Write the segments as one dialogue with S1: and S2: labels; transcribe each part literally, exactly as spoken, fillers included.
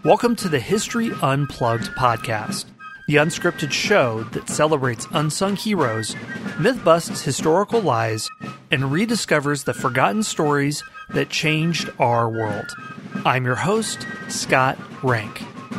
S1: Welcome to the History Unplugged podcast, the unscripted show that celebrates unsung heroes, myth-busts historical lies, and rediscovers the forgotten stories that changed our world. I'm your host, Scott Rank.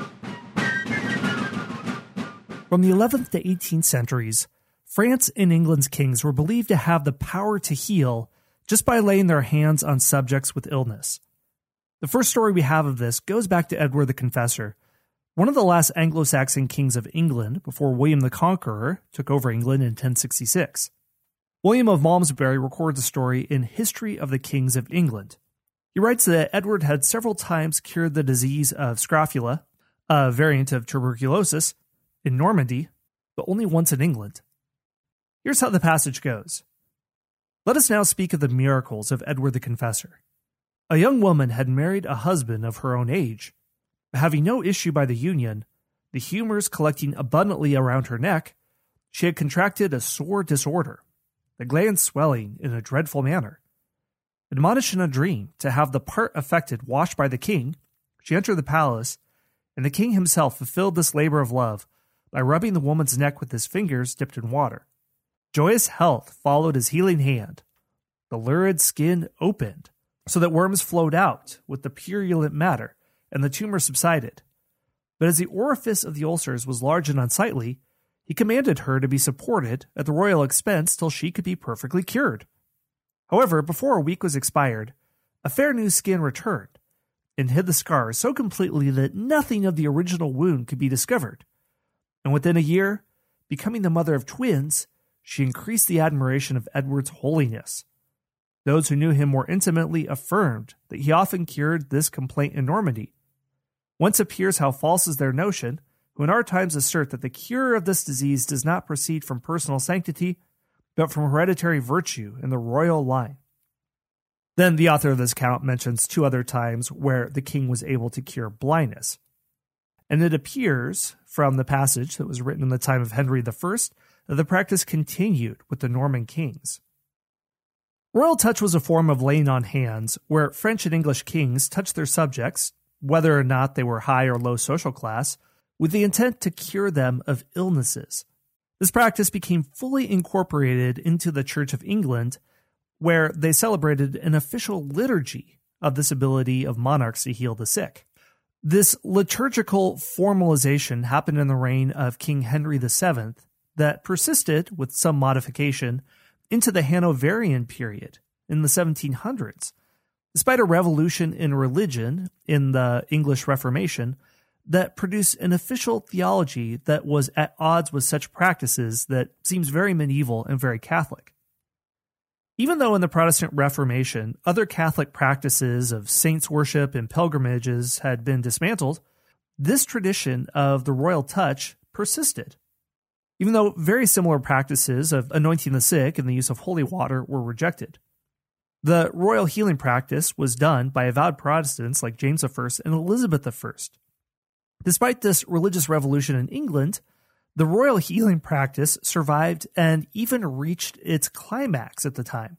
S1: From the eleventh to eighteenth centuries, France and England's kings were believed to have the power to heal just by laying their hands on subjects with illness. The first story we have of this goes back to Edward the Confessor, one of the last Anglo-Saxon kings of England before William the Conqueror took over England in ten sixty-six. William of Malmesbury records a story in History of the Kings of England. He writes that Edward had several times cured the disease of scrofula, a variant of tuberculosis, in Normandy, but only once in England. Here's how the passage goes. Let us now speak of the miracles of Edward the Confessor. A young woman had married a husband of her own age. Having no issue by the union, the humors collecting abundantly around her neck, she had contracted a sore disorder, the glands swelling in a dreadful manner. Admonished in a dream to have the part affected washed by the king, she entered the palace, and the king himself fulfilled this labor of love by rubbing the woman's neck with his fingers dipped in water. Joyous health followed his healing hand. The lurid skin opened, so that worms flowed out with the purulent matter, and the tumor subsided. But as the orifice of the ulcers was large and unsightly, he commanded her to be supported at the royal expense till she could be perfectly cured. However, before a week was expired, a fair new skin returned, and hid the scars so completely that nothing of the original wound could be discovered. And within a year, becoming the mother of twins, she increased the admiration of Edward's holiness. Those who knew him more intimately affirmed that he often cured this complaint in Normandy. Whence appears how false is their notion, who in our times assert that the cure of this disease does not proceed from personal sanctity, but from hereditary virtue in the royal line. Then the author of this account mentions two other times where the king was able to cure blindness. And it appears from the passage that was written in the time of Henry the First that the practice continued with the Norman kings. Royal touch was a form of laying on hands where French and English kings touched their subjects, whether or not they were high or low social class, with the intent to cure them of illnesses. This practice became fully incorporated into the Church of England, where they celebrated an official liturgy of this ability of monarchs to heal the sick. This liturgical formalization happened in the reign of King Henry the Seventh that persisted, with some modification, into the Hanoverian period in the seventeen hundreds. Despite a revolution in religion in the English Reformation that produced an official theology that was at odds with such practices that seems very medieval and very Catholic. Even though in the Protestant Reformation, other Catholic practices of saints' worship and pilgrimages had been dismantled, this tradition of the royal touch persisted. Even though very similar practices of anointing the sick and the use of holy water were rejected. The royal healing practice was done by avowed Protestants like James the First and Elizabeth the First. Despite this religious revolution in England, the royal healing practice survived and even reached its climax at the time.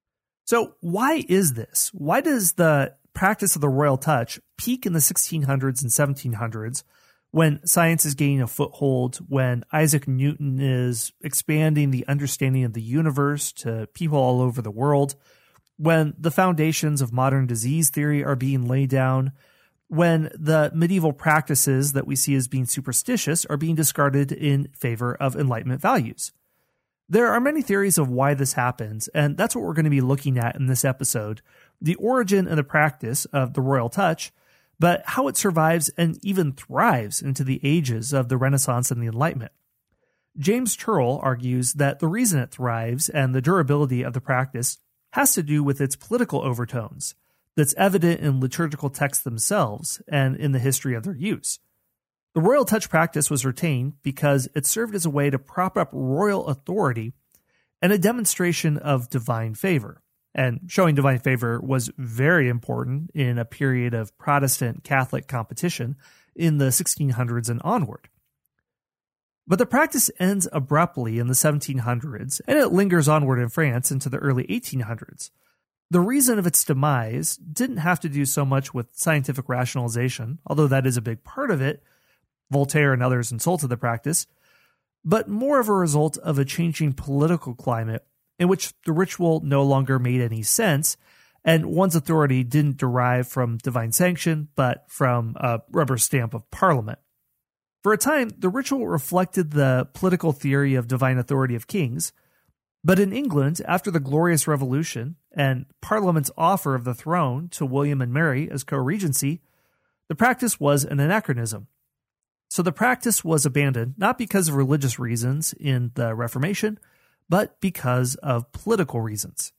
S1: So why is this? Why does the practice of the royal touch peak in the sixteen hundreds and seventeen hundreds when science is gaining a foothold, when Isaac Newton is expanding the understanding of the universe to people all over the world, when the foundations of modern disease theory are being laid down, when the medieval practices that we see as being superstitious are being discarded in favor of Enlightenment values? There are many theories of why this happens, and that's what we're going to be looking at in this episode, the origin and the practice of the royal touch, but how it survives and even thrives into the ages of the Renaissance and the Enlightenment. James Turrell argues that the reason it thrives and the durability of the practice has to do with its political overtones that's evident in liturgical texts themselves and in the history of their use. The royal touch practice was retained because it served as a way to prop up royal authority and a demonstration of divine favor. And showing divine favor was very important in a period of Protestant Catholic competition in the sixteen hundreds and onward. But the practice ends abruptly in the seventeen hundreds, and it lingers onward in France into the early eighteen hundreds. The reason of its demise didn't have to do so much with scientific rationalization, although that is a big part of it. Voltaire and others insulted the practice, but more of a result of a changing political climate in which the ritual no longer made any sense, and one's authority didn't derive from divine sanction, but from a rubber stamp of Parliament. For a time, the ritual reflected the political theory of divine authority of kings, but in England, after the Glorious Revolution and Parliament's offer of the throne to William and Mary as co-regency, the practice was an anachronism. So the practice was abandoned not because of religious reasons in the Reformation, but because of political reasons.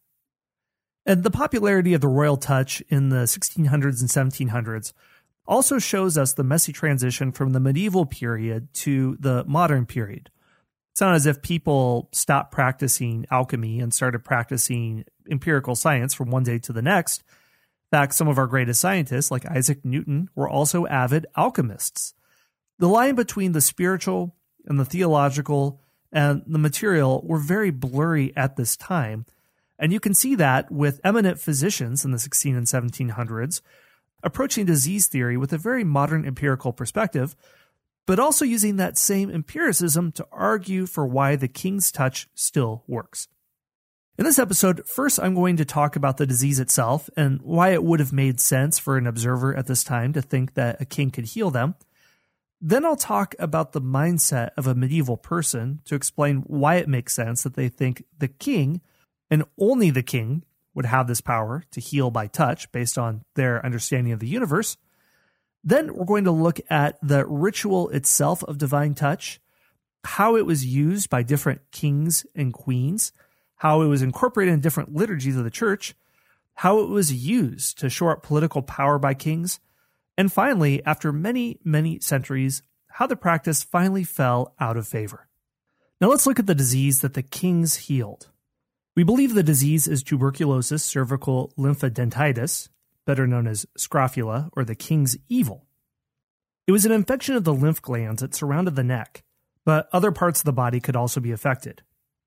S1: And the popularity of the royal touch in the sixteen hundreds and seventeen hundreds also shows us the messy transition from the medieval period to the modern period. It's not as if people stopped practicing alchemy and started practicing empirical science from one day to the next. In fact, some of our greatest scientists, like Isaac Newton, were also avid alchemists. The line between the spiritual and the theological and the material were very blurry at this time, and you can see that with eminent physicians in the sixteen and seventeen hundreds approaching disease theory with a very modern empirical perspective, but also using that same empiricism to argue for why the king's touch still works. In this episode, first I'm going to talk about the disease itself and why it would have made sense for an observer at this time to think that a king could heal them. Then I'll talk about the mindset of a medieval person to explain why it makes sense that they think the king, and only the king, would have this power to heal by touch based on their understanding of the universe. Then we're going to look at the ritual itself of divine touch, how it was used by different kings and queens, how it was incorporated in different liturgies of the church, how it was used to shore up political power by kings, and finally, after many, many centuries, how the practice finally fell out of favor. Now let's look at the disease that the kings healed. We believe the disease is tuberculosis cervical lymphadenitis, better known as scrofula, or the king's evil. It was an infection of the lymph glands that surrounded the neck, but other parts of the body could also be affected.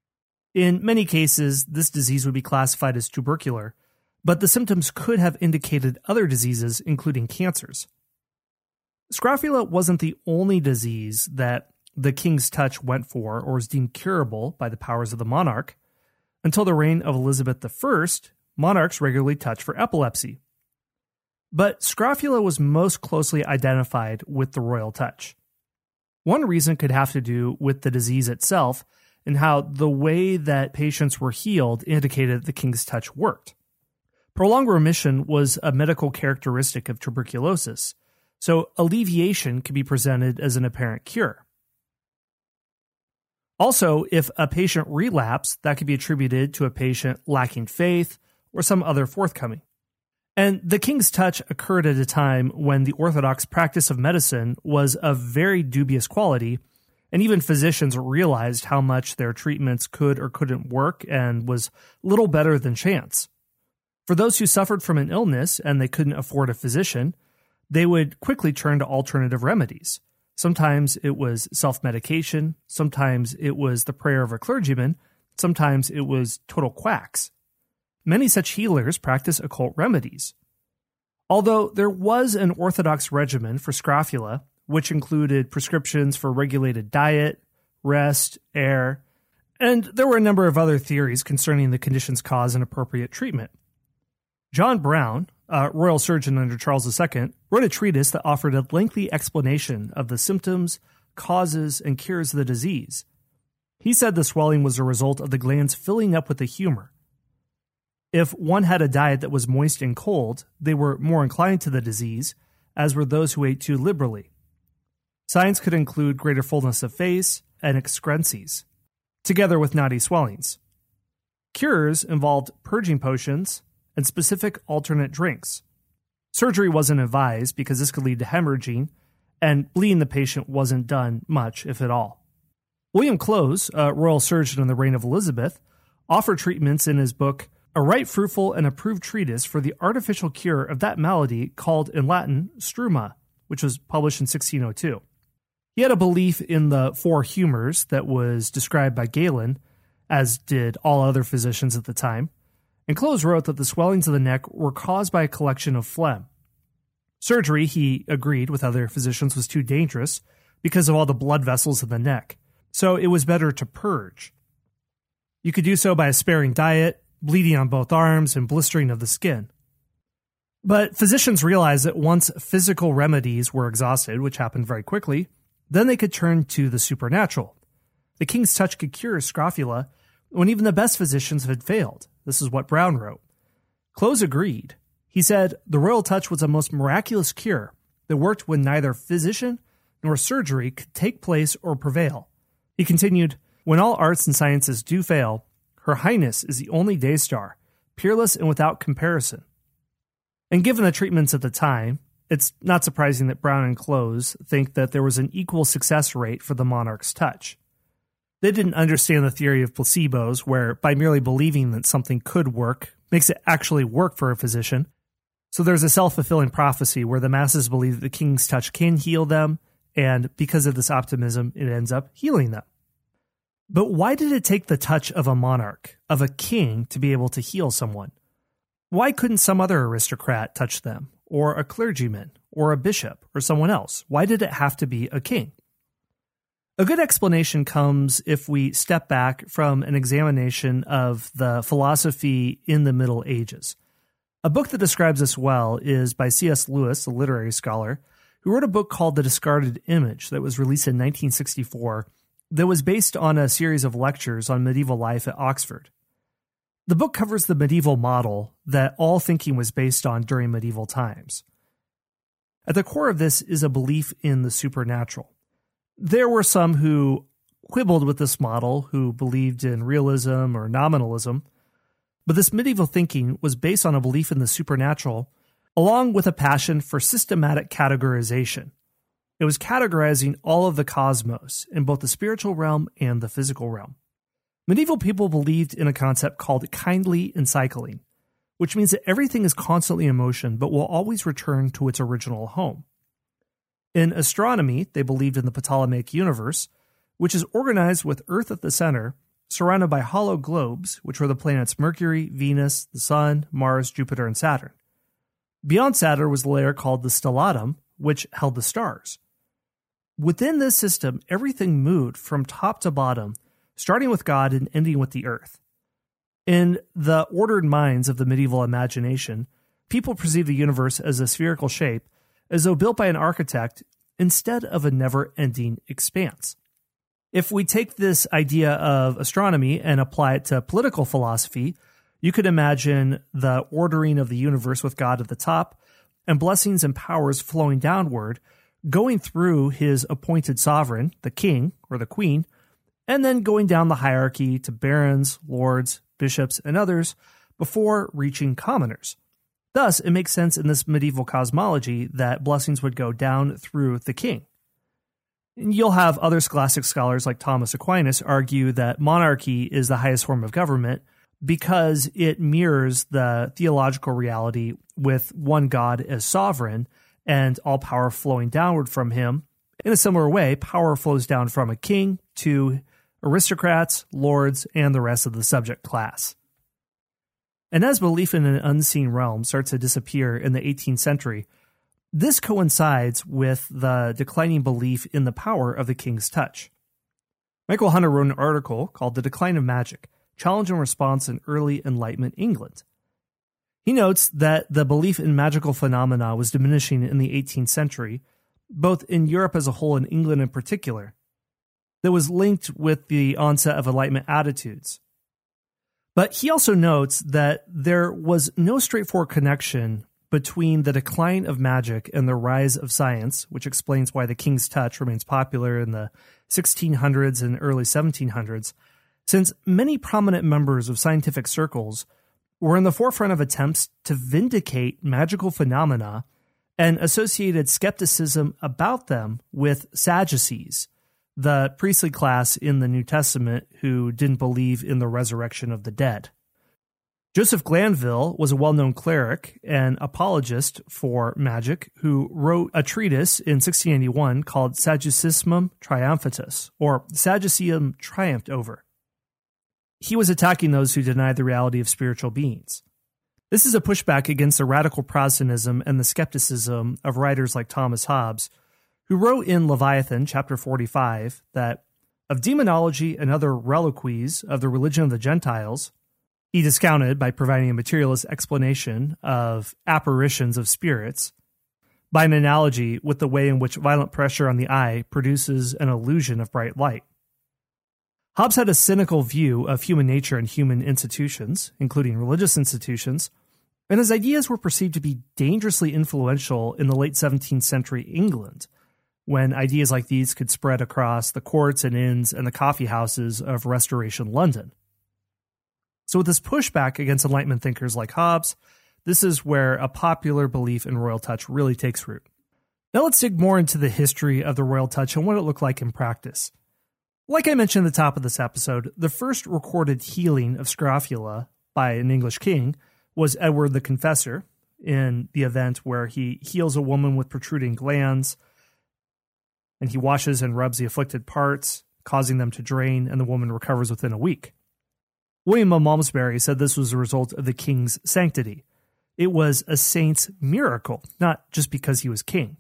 S1: In many cases, this disease would be classified as tubercular, but the symptoms could have indicated other diseases, including cancers. Scrofula wasn't the only disease that the king's touch went for or was deemed curable by the powers of the monarch. Until the reign of Elizabeth the First, monarchs regularly touched for epilepsy. But scrofula was most closely identified with the royal touch. One reason could have to do with the disease itself and how the way that patients were healed indicated the king's touch worked. Prolonged remission was a medical characteristic of tuberculosis, so alleviation could be presented as an apparent cure. Also, if a patient relapsed, that could be attributed to a patient lacking faith or some other forthcoming. And the king's touch occurred at a time when the orthodox practice of medicine was of very dubious quality, and even physicians realized how much their treatments could or couldn't work and was little better than chance. For those who suffered from an illness and they couldn't afford a physician, they would quickly turn to alternative remedies. Sometimes it was self-medication, sometimes it was the prayer of a clergyman, sometimes it was total quacks. Many such healers practice occult remedies. Although there was an orthodox regimen for scrofula, which included prescriptions for regulated diet, rest, air, and there were a number of other theories concerning the condition's cause and appropriate treatment. John Brown, a royal surgeon under Charles the Second, wrote a treatise that offered a lengthy explanation of the symptoms, causes, and cures of the disease. He said the swelling was a result of the glands filling up with the humor. If one had a diet that was moist and cold, they were more inclined to the disease, as were those who ate too liberally. Signs could include greater fullness of face and excrescences, together with knotty swellings. Cures involved purging potions and specific alternate drinks. Surgery wasn't advised because this could lead to hemorrhaging, and bleeding the patient wasn't done much, if at all. William Close, a royal surgeon in the reign of Elizabeth, offered treatments in his book, A Right Fruitful and Approved Treatise for the Artificial Cure of that Malady called in Latin struma, which was published in sixteen oh two. He had a belief in the four humors that was described by Galen, as did all other physicians at the time, And Clowes wrote that the swellings of the neck were caused by a collection of phlegm. Surgery, he agreed with other physicians, was too dangerous because of all the blood vessels in the neck, so it was better to purge. You could do so by a sparing diet, bleeding on both arms, and blistering of the skin. But physicians realized that once physical remedies were exhausted, which happened very quickly, then they could turn to the supernatural. The king's touch could cure scrofula when even the best physicians had failed. This is what Brown wrote. Clowes agreed. He said, the royal touch was a most miraculous cure that worked when neither physician nor surgery could take place or prevail. He continued, when all arts and sciences do fail, Her Highness is the only day star, peerless and without comparison. And given the treatments at the time, it's not surprising that Brown and Clowes think that there was an equal success rate for the monarch's touch. They didn't understand the theory of placebos, where by merely believing that something could work makes it actually work for a physician. So there's a self-fulfilling prophecy where the masses believe that the king's touch can heal them, and because of this optimism, it ends up healing them. But why did it take the touch of a monarch, of a king, to be able to heal someone? Why couldn't some other aristocrat touch them, or a clergyman, or a bishop, or someone else? Why did it have to be a king? A good explanation comes if we step back from an examination of the philosophy in the Middle Ages. A book that describes this well is by C S Lewis, a literary scholar, who wrote a book called The Discarded Image that was released in nineteen sixty-four that was based on a series of lectures on medieval life at Oxford. The book covers the medieval model that all thinking was based on during medieval times. At the core of this is a belief in the supernatural. There were some who quibbled with this model, who believed in realism or nominalism, but this medieval thinking was based on a belief in the supernatural, along with a passion for systematic categorization. It was categorizing all of the cosmos in both the spiritual realm and the physical realm. Medieval people believed in a concept called kindly encycling, which means that everything is constantly in motion but will always return to its original home. In astronomy, they believed in the Ptolemaic universe, which is organized with Earth at the center, surrounded by hollow globes, which were the planets Mercury, Venus, the Sun, Mars, Jupiter, and Saturn. Beyond Saturn was the layer called the stellatum, which held the stars. Within this system, everything moved from top to bottom, starting with God and ending with the Earth. In the ordered minds of the medieval imagination, people perceived the universe as a spherical shape, as though built by an architect, instead of a never-ending expanse. If we take this idea of astronomy and apply it to political philosophy, you could imagine the ordering of the universe with God at the top, and blessings and powers flowing downward, going through his appointed sovereign, the king or the queen, and then going down the hierarchy to barons, lords, bishops, and others before reaching commoners. Thus, it makes sense in this medieval cosmology that blessings would go down through the king. You'll have other scholastic scholars like Thomas Aquinas argue that monarchy is the highest form of government because it mirrors the theological reality with one God as sovereign and all power flowing downward from him. In a similar way, power flows down from a king to aristocrats, lords, and the rest of the subject class. And as belief in an unseen realm starts to disappear in the eighteenth century, this coincides with the declining belief in the power of the king's touch. Michael Hunter wrote an article called The Decline of Magic, Challenge and Response in Early Enlightenment England. He notes that the belief in magical phenomena was diminishing in the eighteenth century, both in Europe as a whole and England in particular, that was linked with the onset of Enlightenment attitudes. But he also notes that there was no straightforward connection between the decline of magic and the rise of science, which explains why the king's touch remains popular in the sixteen hundreds and early seventeen hundreds, since many prominent members of scientific circles were in the forefront of attempts to vindicate magical phenomena and associated skepticism about them with Sadducees, the priestly class in the New Testament who didn't believe in the resurrection of the dead. Joseph Glanville was a well-known cleric and apologist for magic who wrote a treatise in sixteen eighty-one called Sadducismum Triumphatus, or Sadduceum Triumphed Over. he was attacking those who denied the reality of spiritual beings. This is a pushback against the radical Protestantism and the skepticism of writers like Thomas Hobbes, who wrote in Leviathan, chapter forty-five, that of demonology and other reliquies of the religion of the Gentiles, he discounted by providing a materialist explanation of apparitions of spirits by an analogy with the way in which violent pressure on the eye produces an illusion of bright light. Hobbes had a cynical view of human nature and human institutions, including religious institutions, and his ideas were perceived to be dangerously influential in the late seventeenth century England, when ideas like these could spread across the courts and inns and the coffee houses of Restoration London. So with this pushback against Enlightenment thinkers like Hobbes, this is where a popular belief in royal touch really takes root. Now let's dig more into the history of the royal touch and what it looked like in practice. Like I mentioned at the top of this episode, the first recorded healing of scrofula by an English king was Edward the Confessor, in the event where he heals a woman with protruding glands, and he washes and rubs the afflicted parts, causing them to drain, and the woman recovers within a week. William of Malmesbury said this was a result of the king's sanctity. It was a saint's miracle, not just because he was king.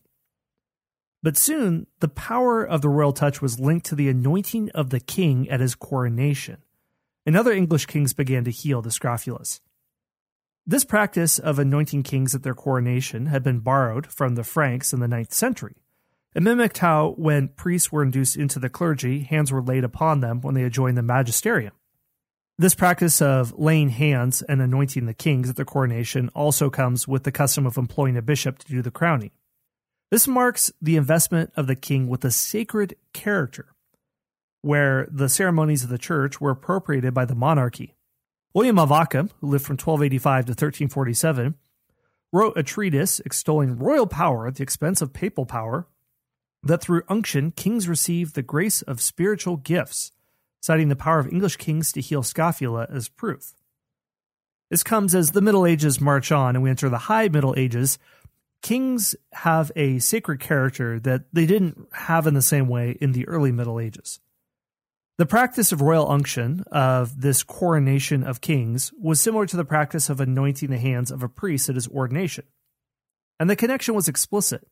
S1: But soon, the power of the royal touch was linked to the anointing of the king at his coronation, and other English kings began to heal the scrofulas. This practice of anointing kings at their coronation had been borrowed from the Franks in the ninth century. It mimicked how, when priests were induced into the clergy, hands were laid upon them when they had joined the magisterium. This practice of laying hands and anointing the kings at their coronation also comes with the custom of employing a bishop to do the crowning. This marks the investment of the king with a sacred character, where the ceremonies of the church were appropriated by the monarchy. William of Ockham, who lived from twelve eighty-five to thirteen forty-seven, wrote a treatise extolling royal power at the expense of papal power, that through unction kings received the grace of spiritual gifts, citing the power of English kings to heal scrofula as proof. This comes as the Middle Ages march on and we enter the High Middle Ages. Kings have a sacred character that they didn't have in the same way in the early Middle Ages. The practice of royal unction, of this coronation of kings, was similar to the practice of anointing the hands of a priest at his ordination. And the connection was explicit.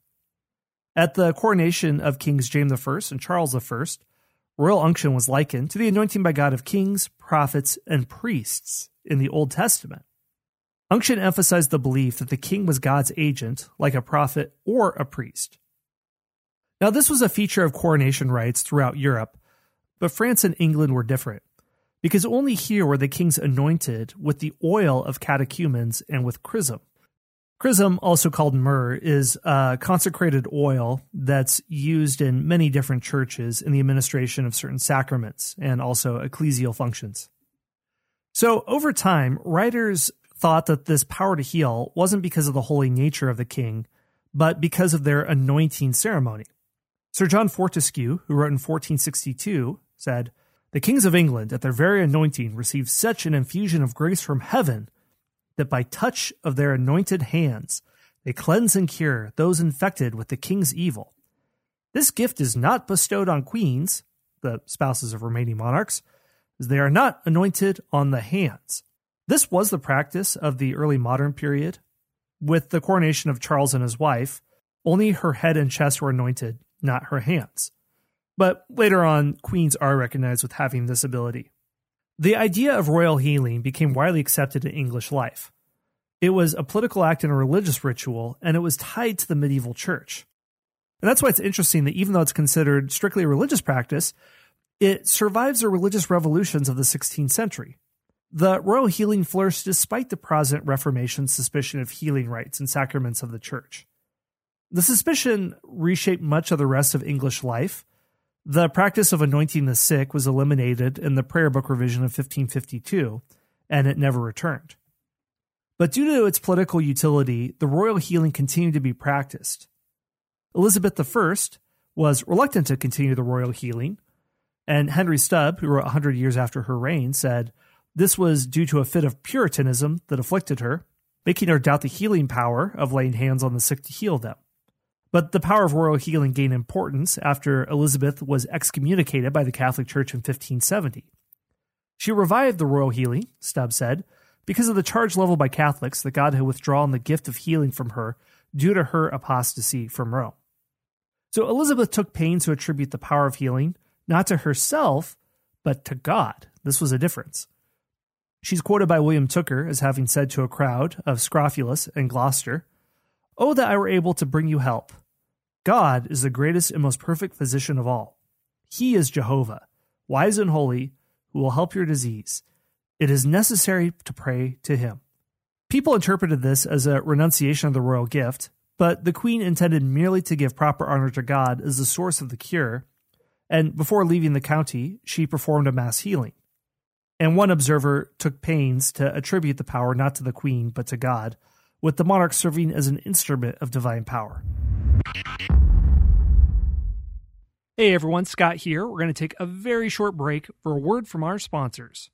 S1: At the coronation of Kings James the First and Charles the First, royal unction was likened to the anointing by God of kings, prophets, and priests in the Old Testament. Unction emphasized the belief that the king was God's agent, like a prophet or a priest. Now, this was a feature of coronation rites throughout Europe, but France and England were different, because only here were the kings anointed with the oil of catechumens and with chrism. Chrism, also called myrrh, is a consecrated oil that's used in many different churches in the administration of certain sacraments and also ecclesial functions. So, over time, writers thought that this power to heal wasn't because of the holy nature of the king, but because of their anointing ceremony. Sir John Fortescue, who wrote in fourteen sixty-two, said, "The kings of England, at their very anointing, received such an infusion of grace from heaven that by touch of their anointed hands they cleanse and cure those infected with the king's evil. This gift is not bestowed on queens," the spouses of remaining monarchs, "as they are not anointed on the hands." This was the practice of the early modern period. With the coronation of Charles and his wife, only her head and chest were anointed, not her hands. But later on, queens are recognized with having this ability. The idea of royal healing became widely accepted in English life. It was a political act and a religious ritual, and it was tied to the medieval church. And that's why it's interesting that even though it's considered strictly a religious practice, it survives the religious revolutions of the sixteenth century. The royal healing flourished despite the Protestant Reformation's suspicion of healing rites and sacraments of the church. The suspicion reshaped much of the rest of English life. The practice of anointing the sick was eliminated in the Prayer Book revision of fifteen fifty-two, and it never returned. But due to its political utility, the royal healing continued to be practiced. Elizabeth the First was reluctant to continue the royal healing, and Henry Stubb, who wrote one hundred years after her reign, said this was due to a fit of Puritanism that afflicted her, making her doubt the healing power of laying hands on the sick to heal them. But the power of royal healing gained importance after Elizabeth was excommunicated by the Catholic Church in fifteen seventy. She revived the royal healing, Stubbs said, because of the charge leveled by Catholics that God had withdrawn the gift of healing from her due to her apostasy from Rome. So Elizabeth took pains to attribute the power of healing not to herself, but to God. This was a difference. She's quoted by William Tooker as having said to a crowd of Scrofulus and Gloucester, "Oh, that I were able to bring you help. God is the greatest and most perfect physician of all. He is Jehovah, wise and holy, who will help your disease. It is necessary to pray to him." People interpreted this as a renunciation of the royal gift, but the queen intended merely to give proper honor to God as the source of the cure, and before leaving the county, she performed a mass healing. And one observer took pains to attribute the power not to the queen, but to God, with the monarch serving as an instrument of divine power. Hey everyone, Scott here. We're going to take a very short break for a word from our sponsors.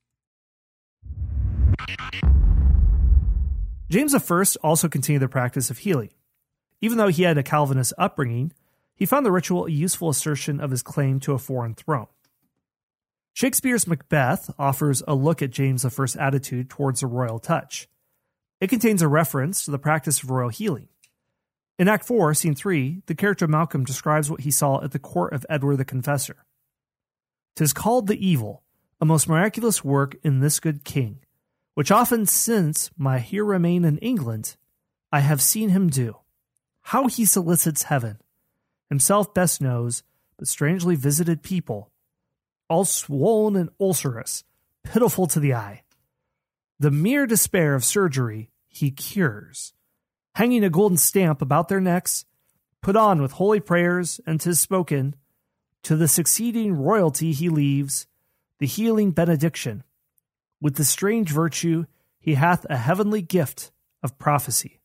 S1: James the First also continued the practice of healing. Even though he had a Calvinist upbringing, he found the ritual a useful assertion of his claim to a foreign throne. Shakespeare's Macbeth offers a look at James the First's attitude towards the royal touch. It contains a reference to the practice of royal healing. In Act four, Scene three, the character Malcolm describes what he saw at the court of Edward the Confessor. "'Tis called the evil, a most miraculous work in this good king, which often since my here remain in England, I have seen him do. How he solicits heaven, himself best knows, but strangely visited people, all swollen and ulcerous, pitiful to the eye. The mere despair of surgery he cures, hanging a golden stamp about their necks, put on with holy prayers, and 'tis spoken, to the succeeding royalty he leaves the healing benediction. With the strange virtue he hath a heavenly gift of prophecy."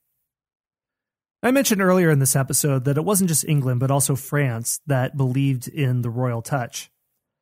S1: I mentioned earlier in this episode that it wasn't just England, but also France that believed in the royal touch.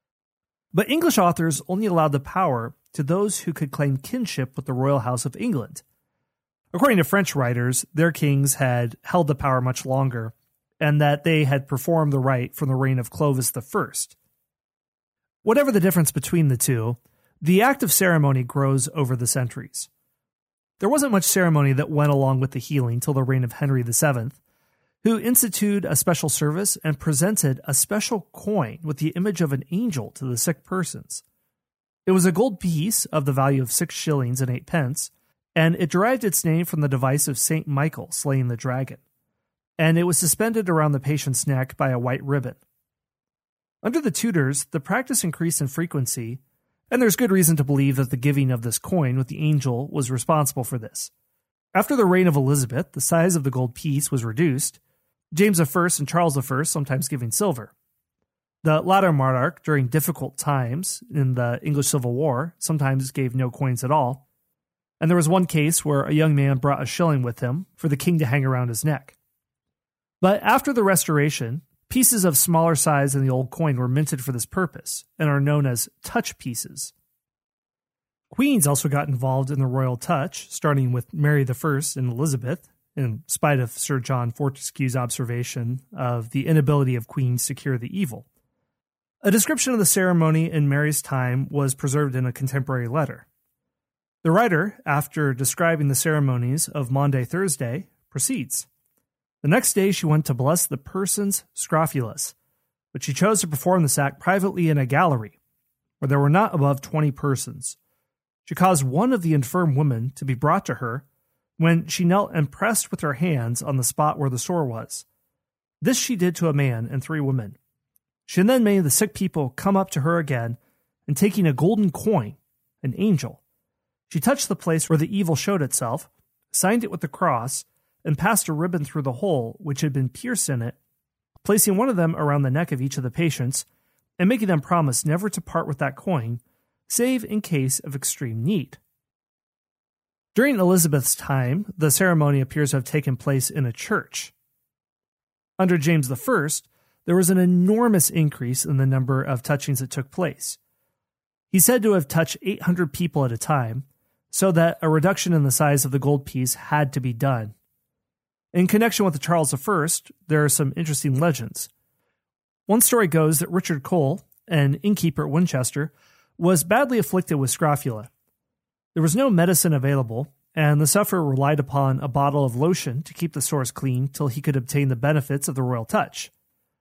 S1: But English authors only allowed the power to those who could claim kinship with the royal house of England. According to French writers, their kings had held the power much longer, and that they had performed the rite from the reign of Clovis the First. Whatever the difference between the two, the act of ceremony grows over the centuries. There wasn't much ceremony that went along with the healing till the reign of Henry the Seventh, who instituted a special service and presented a special coin with the image of an angel to the sick persons. It was a gold piece of the value of six shillings and eight pence, and it derived its name from the device of Saint Michael slaying the dragon, and it was suspended around the patient's neck by a white ribbon. Under the Tudors, the practice increased in frequency, and there's good reason to believe that the giving of this coin with the angel was responsible for this. After the reign of Elizabeth, the size of the gold piece was reduced, James the First and Charles the First sometimes giving silver. The latter monarch, during difficult times in the English Civil War, sometimes gave no coins at all, and there was one case where a young man brought a shilling with him for the king to hang around his neck. But after the Restoration, pieces of smaller size than the old coin were minted for this purpose and are known as touch pieces. Queens also got involved in the royal touch, starting with Mary the First and Elizabeth, in spite of Sir John Fortescue's observation of the inability of queens to cure the evil. A description of the ceremony in Mary's time was preserved in a contemporary letter. The writer, after describing the ceremonies of Maundy Thursday, proceeds. "The next day she went to bless the persons scrofulous, but she chose to perform this act privately in a gallery, where there were not above twenty persons. She caused one of the infirm women to be brought to her, when she knelt and pressed with her hands on the spot where the sore was. This she did to a man and three women. She then made the sick people come up to her again, and taking a golden coin, an angel, she touched the place where the evil showed itself, signed it with the cross, and passed a ribbon through the hole which had been pierced in it, placing one of them around the neck of each of the patients, and making them promise never to part with that coin, save in case of extreme need." During Elizabeth's time, the ceremony appears to have taken place in a church. Under James the First, there was an enormous increase in the number of touchings that took place. He's said to have touched eight hundred people at a time, so that a reduction in the size of the gold piece had to be done. In connection with the Charles the First, there are some interesting legends. One story goes that Richard Cole, an innkeeper at Winchester, was badly afflicted with scrofula. There was no medicine available, and the sufferer relied upon a bottle of lotion to keep the sores clean till he could obtain the benefits of the royal touch.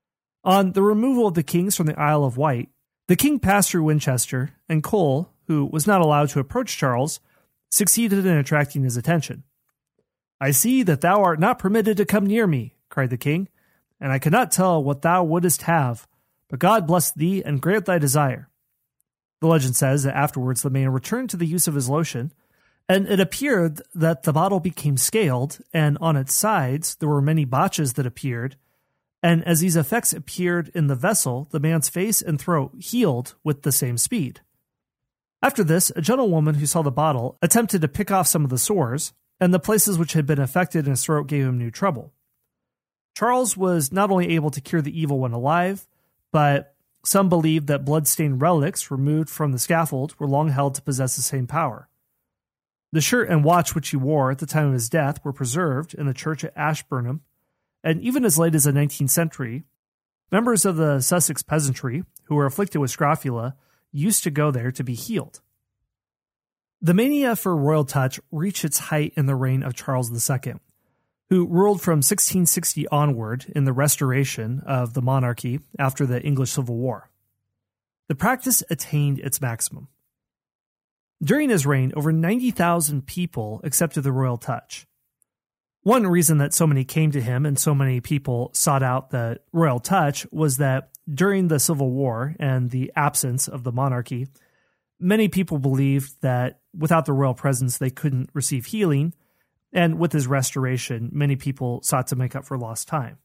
S1: On the removal of the kings from the Isle of Wight, the king passed through Winchester, and Cole, who was not allowed to approach Charles, succeeded in attracting his attention. "I see that thou art not permitted to come near me," cried the king, "and I cannot tell what thou wouldest have, but God bless thee and grant thy desire." The legend says that afterwards the man returned to the use of his lotion, and it appeared that the bottle became scaled, and on its sides there were many botches that appeared, and as these effects appeared in the vessel, the man's face and throat healed with the same speed. After this, a gentlewoman who saw the bottle attempted to pick off some of the sores, and the places which had been affected in his throat gave him new trouble. Charles was not only able to cure the evil when alive, but some believed that blood-stained relics removed from the scaffold were long held to possess the same power. The shirt and watch which he wore at the time of his death were preserved in the church at Ashburnham, and even as late as the nineteenth century, members of the Sussex peasantry who were afflicted with scrofula used to go there to be healed. The mania for royal touch reached its height in the reign of Charles the Second, who ruled from sixteen sixty onward in the restoration of the monarchy after the English Civil War. The practice attained its maximum. During his reign, over ninety thousand people accepted the royal touch. One reason that so many came to him and so many people sought out the royal touch was that during the Civil War and the absence of the monarchy, many people believed that without the royal presence they couldn't receive healing, and with his restoration, many people sought to make up for lost time.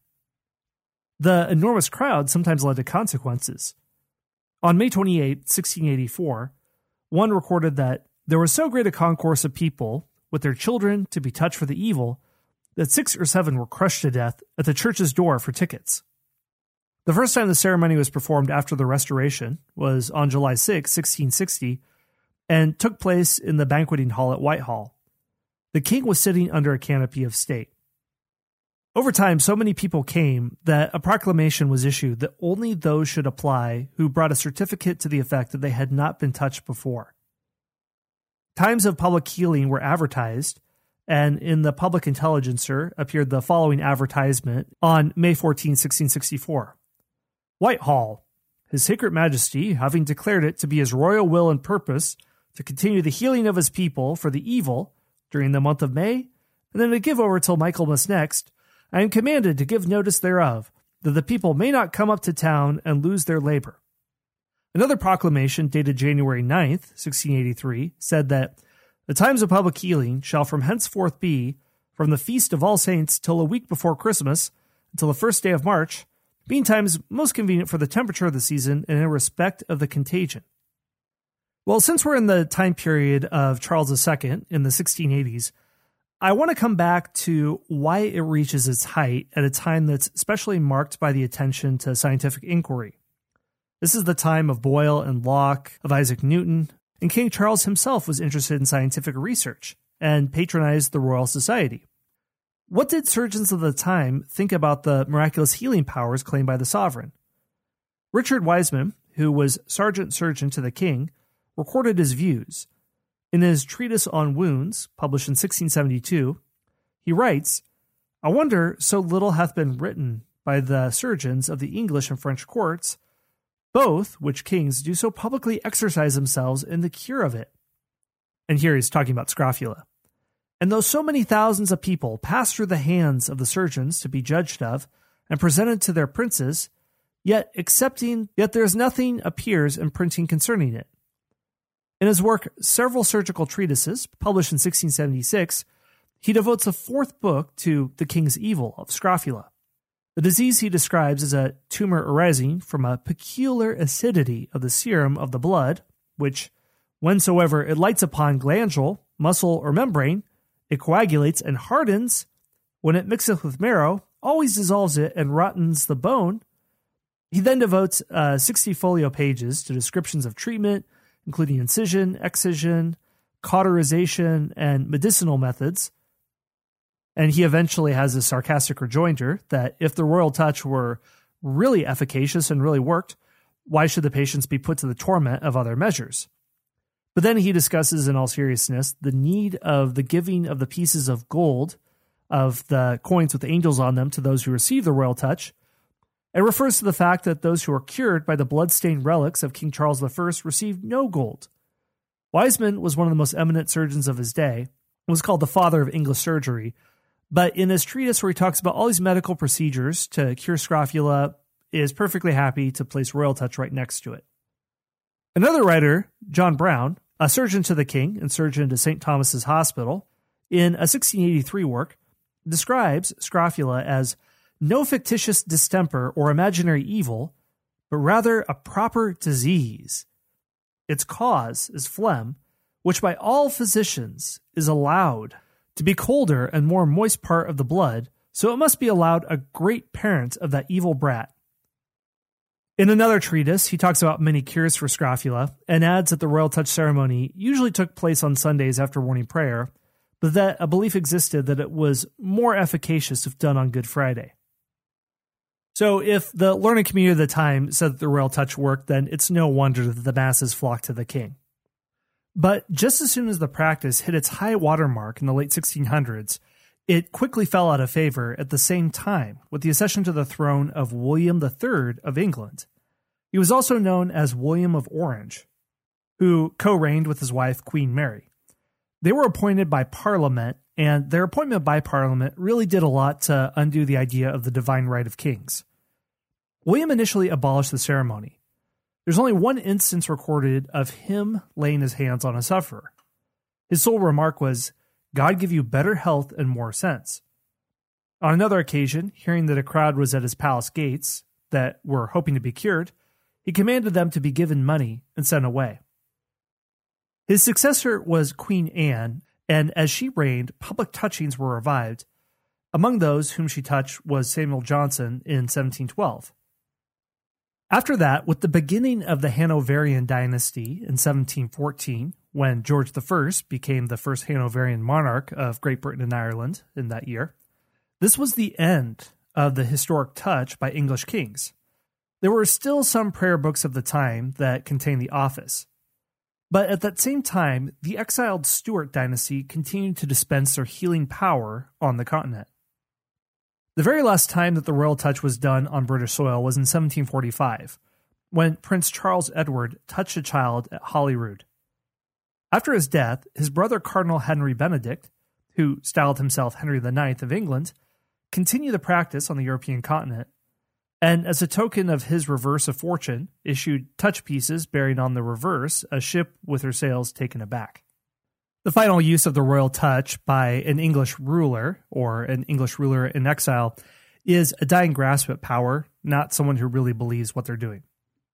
S1: The enormous crowd sometimes led to consequences. On May twenty-eighth, sixteen eighty-four, one recorded that there was so great a concourse of people, with their children to be touched for the evil, that six or seven were crushed to death at the church's door for tickets. The first time the ceremony was performed after the Restoration was on July sixth, sixteen sixty, and took place in the banqueting hall at Whitehall. The king was sitting under a canopy of state. Over time, so many people came that a proclamation was issued that only those should apply who brought a certificate to the effect that they had not been touched before. Times of public healing were advertised, and in the Public Intelligencer appeared the following advertisement on May fourteenth, sixteen sixty-four. Whitehall, His Sacred Majesty, having declared it to be his royal will and purpose to continue the healing of his people for the evil during the month of May, and then to give over till Michaelmas next, I am commanded to give notice thereof, that the people may not come up to town and lose their labor. Another proclamation dated January ninth, sixteen eighty-three, said that the times of public healing shall from henceforth be from the feast of All Saints till a week before Christmas until the first day of March, being times most convenient for the temperature of the season and in respect of the contagion. Well, since we're in the time period of Charles the Second in the sixteen eighties, I want to come back to why it reaches its height at a time that's especially marked by the attention to scientific inquiry. This is the time of Boyle and Locke, of Isaac Newton, and King Charles himself was interested in scientific research and patronized the Royal Society. What did surgeons of the time think about the miraculous healing powers claimed by the sovereign? Richard Wiseman, who was sergeant surgeon to the king, recorded his views. In his treatise on wounds, published in sixteen seventy-two, he writes, I wonder so little hath been written by the surgeons of the English and French courts, both which kings do so publicly exercise themselves in the cure of it. And here he's talking about scrofula. And though so many thousands of people pass through the hands of the surgeons to be judged of and presented to their princes, yet accepting, yet there is nothing appears in printing concerning it. In his work, Several Surgical Treatises, published in sixteen seventy-six, he devotes a fourth book to the king's evil of scrofula. The disease he describes as a tumor arising from a peculiar acidity of the serum of the blood, which, whensoever it lights upon glandule, muscle, or membrane, it coagulates and hardens. When it mixeth with marrow, always dissolves it and rottens the bone. He then devotes uh, sixty folio pages to descriptions of treatment, including incision, excision, cauterization, and medicinal methods. And he eventually has a sarcastic rejoinder that if the royal touch were really efficacious and really worked, why should the patients be put to the torment of other measures? But then he discusses in all seriousness the need of the giving of the pieces of gold, of the coins with the angels on them, to those who receive the royal touch, and refers to the fact that those who are cured by the blood-stained relics of King Charles the First received no gold. Wiseman was one of the most eminent surgeons of his day, was called the father of English surgery, but in his treatise where he talks about all these medical procedures to cure scrofula, is perfectly happy to place royal touch right next to it. Another writer, John Brown, a surgeon to the king and surgeon to Saint Thomas's Hospital, in a sixteen eighty-three work, describes scrofula as no fictitious distemper or imaginary evil, but rather a proper disease. Its cause is phlegm, which by all physicians is allowed to be colder and more moist part of the blood, so it must be allowed a great parent of that evil brat. In another treatise, he talks about many cures for scrofula and adds that the royal touch ceremony usually took place on Sundays after morning prayer, but that a belief existed that it was more efficacious if done on Good Friday. So if the learned community of the time said that the royal touch worked, then it's no wonder that the masses flocked to the king. But just as soon as the practice hit its high water mark in the late sixteen hundreds, it quickly fell out of favor at the same time with the accession to the throne of William the Third of England. He was also known as William of Orange, who co-reigned with his wife, Queen Mary. They were appointed by Parliament, and their appointment by Parliament really did a lot to undo the idea of the divine right of kings. William initially abolished the ceremony. There's only one instance recorded of him laying his hands on a sufferer. His sole remark was, "God give you better health and more sense." On another occasion, hearing that a crowd was at his palace gates that were hoping to be cured, he commanded them to be given money and sent away. His successor was Queen Anne, and as she reigned, public touchings were revived. Among those whom she touched was Samuel Johnson in seventeen twelve. After that, with the beginning of the Hanoverian dynasty in seventeen fourteen, when George the First became the first Hanoverian monarch of Great Britain and Ireland in that year, this was the end of the historic touch by English kings. There were still some prayer books of the time that contained the office. But at that same time, the exiled Stuart dynasty continued to dispense their healing power on the continent. The very last time that the royal touch was done on British soil was in seventeen forty-five, when Prince Charles Edward touched a child at Holyrood. After his death, his brother Cardinal Henry Benedict, who styled himself Henry the Ninth of England, continued the practice on the European continent, and as a token of his reverse of fortune, issued touch pieces bearing on the reverse a ship with her sails taken aback. The final use of the royal touch by an English ruler, or an English ruler in exile, is a dying grasp at power, not someone who really believes what they're doing.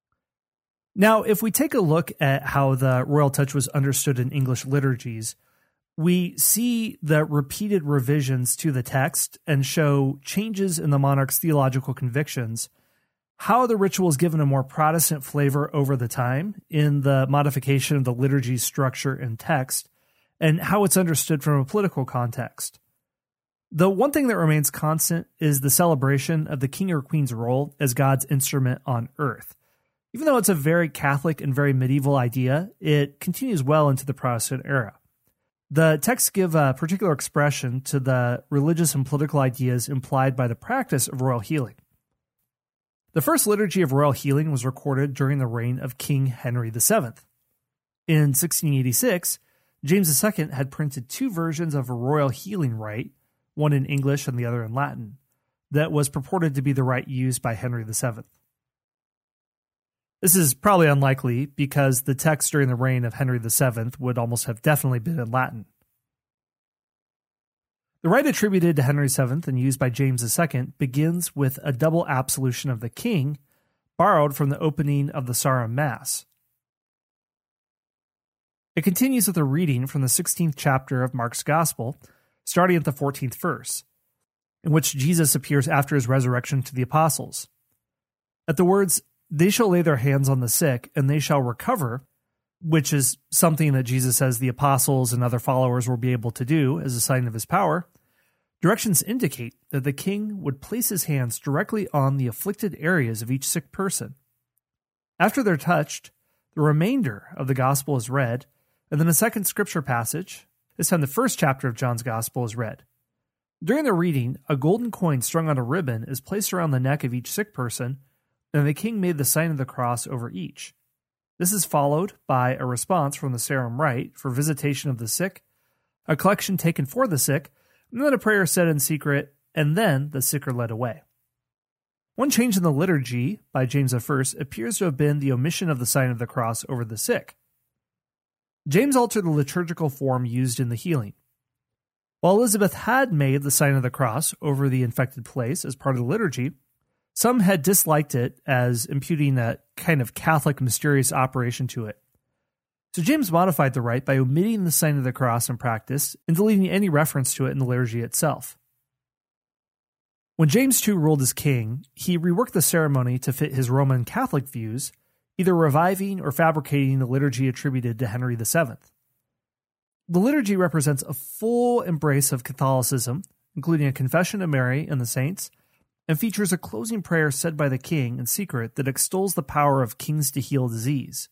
S1: Now, if we take a look at how the royal touch was understood in English liturgies, we see the repeated revisions to the text and show changes in the monarch's theological convictions, how the ritual is given a more Protestant flavor over the time in the modification of the liturgy's structure and text, and how it's understood from a political context. The one thing that remains constant is the celebration of the king or queen's role as God's instrument on earth. Even though it's a very Catholic and very medieval idea, it continues well into the Protestant era. The texts give a particular expression to the religious and political ideas implied by the practice of royal healing. The first liturgy of royal healing was recorded during the reign of King Henry the Seventh. In sixteen eighty-six, James the Second had printed two versions of a royal healing rite, one in English and the other in Latin, that was purported to be the rite used by Henry the Seventh. This is probably unlikely because the text during the reign of Henry the Seventh would almost have definitely been in Latin. The rite attributed to Henry the Seventh and used by James the Second begins with a double absolution of the king, borrowed from the opening of the Sarum Mass. It continues with a reading from the sixteenth chapter of Mark's Gospel, starting at the fourteenth verse, in which Jesus appears after his resurrection to the apostles. At the words, "They shall lay their hands on the sick, and they shall recover," which is something that Jesus says the apostles and other followers will be able to do as a sign of his power, directions indicate that the king would place his hands directly on the afflicted areas of each sick person. After they're touched, the remainder of the gospel is read, and then a second scripture passage, this time the first chapter of John's gospel, is read. During the reading, a golden coin strung on a ribbon is placed around the neck of each sick person, and the king made the sign of the cross over each. This is followed by a response from the Sarum Rite for visitation of the sick, a collection taken for the sick, and then a prayer said in secret, and then the sick are led away. One change in the liturgy by James the First appears to have been the omission of the sign of the cross over the sick. James altered the liturgical form used in the healing. While Elizabeth had made the sign of the cross over the infected place as part of the liturgy, some had disliked it as imputing a kind of Catholic mysterious operation to it. So James modified the rite by omitting the sign of the cross in practice and deleting any reference to it in the liturgy itself. When James the Second ruled as king, he reworked the ceremony to fit his Roman Catholic views, either reviving or fabricating the liturgy attributed to Henry the Seventh. The liturgy represents a full embrace of Catholicism, including a confession of Mary and the saints, and features a closing prayer said by the king in secret that extols the power of kings to heal disease.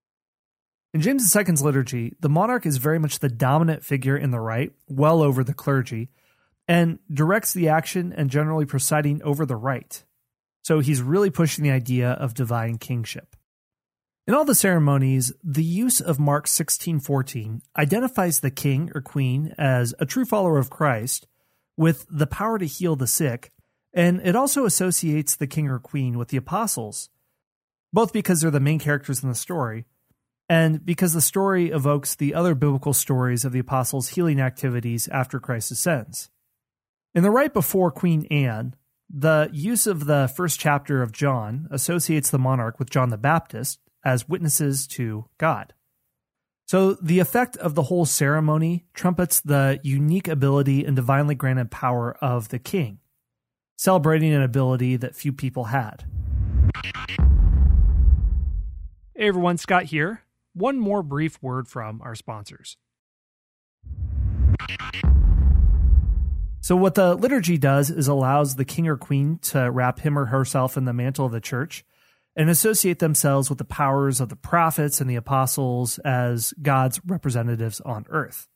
S1: In James the Second's liturgy, the monarch is very much the dominant figure in the rite, well over the clergy, and directs the action and generally presiding over the rite. So he's really pushing the idea of divine kingship. In all the ceremonies, the use of Mark sixteen fourteen identifies the king or queen as a true follower of Christ with the power to heal the sick, and it also associates the king or queen with the apostles, both because they're the main characters in the story, and because the story evokes the other biblical stories of the apostles' healing activities after Christ ascends. In the rite before Queen Anne, the use of the first chapter of John associates the monarch with John the Baptist as witnesses to God. So the effect of the whole ceremony trumpets the unique ability and divinely granted power of the king, celebrating an ability that few people had. Hey everyone, Scott here. One more brief word from our sponsors. So what the liturgy does is allows the king or queen to wrap him or herself in the mantle of the church and associate themselves with the powers of the prophets and the apostles as God's representatives on earth.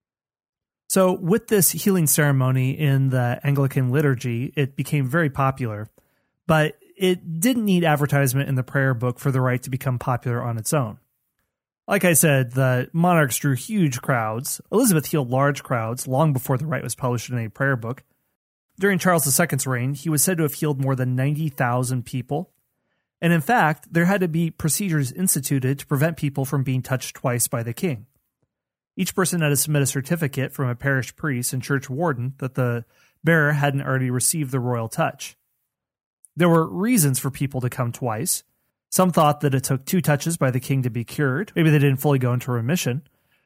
S1: So with this healing ceremony in the Anglican liturgy, it became very popular, but it didn't need advertisement in the prayer book for the rite to become popular on its own. Like I said, the monarchs drew huge crowds. Elizabeth healed large crowds long before the rite was published in a prayer book. During Charles the Second's reign, he was said to have healed more than ninety thousand people. And in fact, there had to be procedures instituted to prevent people from being touched twice by the king. Each person had to submit a certificate from a parish priest and church warden that the bearer hadn't already received the royal touch. There were reasons for people to come twice. Some thought that it took two touches by the king to be cured. Maybe they didn't fully go into remission.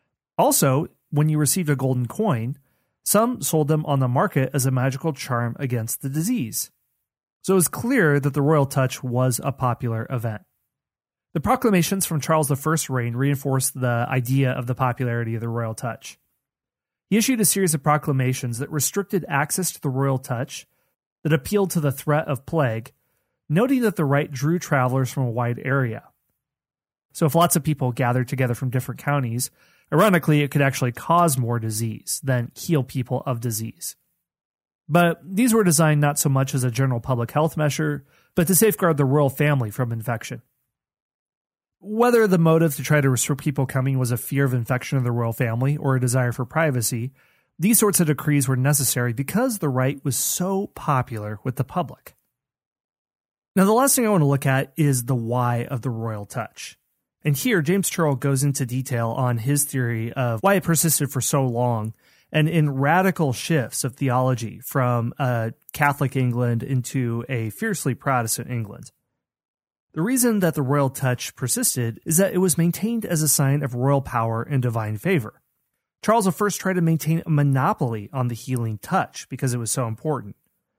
S1: Also, when you received a golden coin, some sold them on the market as a magical charm against the disease. So it was clear that the royal touch was a popular event. The proclamations from Charles the First's reign reinforced the idea of the popularity of the royal touch. He issued a series of proclamations that restricted access to the royal touch, that appealed to the threat of plague, noting that the rite drew travelers from a wide area. So if lots of people gathered together from different counties, ironically, it could actually cause more disease than heal people of disease. But these were designed not so much as a general public health measure, but to safeguard the royal family from infection. Whether the motive to try to restrict people coming was a fear of infection of the royal family or a desire for privacy, these sorts of decrees were necessary because the rite was so popular with the public. Now, the last thing I want to look at is the why of the royal touch. And here, James Turrell goes into detail on his theory of why it persisted for so long and in radical shifts of theology from a Catholic England into a fiercely Protestant England. The reason that the royal touch persisted is that it was maintained as a sign of royal power and divine favor. Charles the First tried to maintain a monopoly on the healing touch because it was so important.